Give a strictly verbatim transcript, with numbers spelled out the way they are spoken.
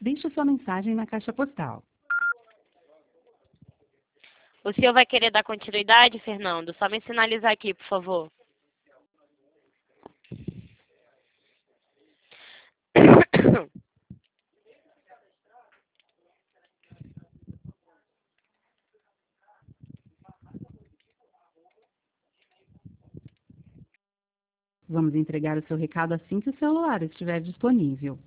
Deixe sua mensagem na caixa postal. O senhor vai querer dar continuidade, Fernando? Só me sinalizar aqui, por favor. Vamos entregar o seu recado assim que o celular estiver disponível.